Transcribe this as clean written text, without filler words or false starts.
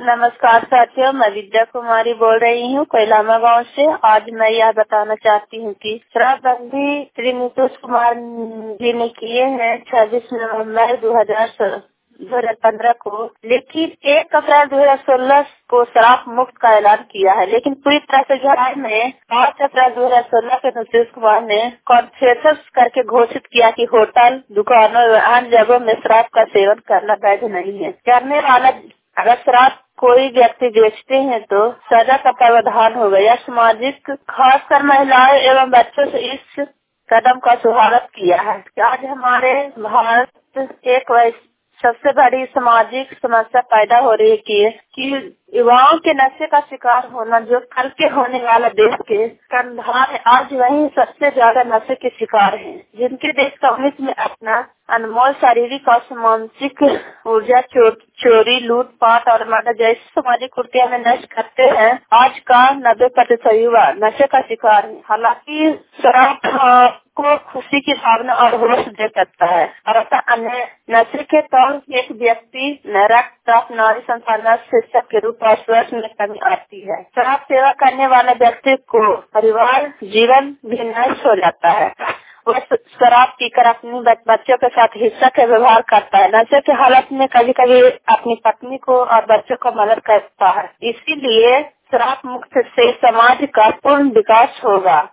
नमस्कार साथियों, मैं विद्या कुमारी बोल रही हूँ कोयलामा गांव से। आज मैं यह बताना चाहती हूँ कि शराबबंदी श्री नीतीश कुमार जी ने किए हैं 26 नवंबर 2015 को, लेकिन 1 अप्रैल 2016 को शराब मुक्त का ऐलान किया है। लेकिन पूरी तरह से बिहार में 5 अप्रैल 2016 के नीतीश कुमार ने कॉन्फ्रेंस करके घोषित किया कि होटल, दुकानों व अन्य जगहों में शराब का सेवन करना वैध नहीं है। करने वाला अगर शराब कोई व्यक्ति बेचते हैं तो सजा का प्रावधान होगा। यह सामाजिक खासकर महिलाएं एवं बच्चों से इस कदम का स्वागत किया है। आज हमारे भारत एक सबसे बड़ी सामाजिक समस्या पैदा हो रही है कि युवाओं के नशे का शिकार होना, जो कल के होने वाला देश के कंधार है, आज वही सबसे ज्यादा नशे के शिकार हैं, जिनके देश कम्युनिस्ट में अपना अनमोल शारीरिक और मानसिक ऊर्जा चोरी, लूटपाट और मर्डर जैसी सामाजिक कुर्तियां में नष्ट करते हैं। आज का 90% युवा नशे का शिकार है। हालांकि शराब को खुशी की भावना और होश दे सकता है और अन्य नशे के तौर एक व्यक्ति रक्त नारी संसाधन शिक्षक के रूप और स्वास्थ्य में कमी आती है। शराब सेवा करने वाले व्यक्ति को परिवार जीवन भी नष्ट हो जाता है। वह शराब पीकर अपनी बच्चों के साथ हिंसा का व्यवहार करता है। नशे की हालत में कभी कभी अपनी पत्नी को और बच्चों को मदद करता है। इसीलिए शराब मुक्त से समाज का पूर्ण विकास होगा।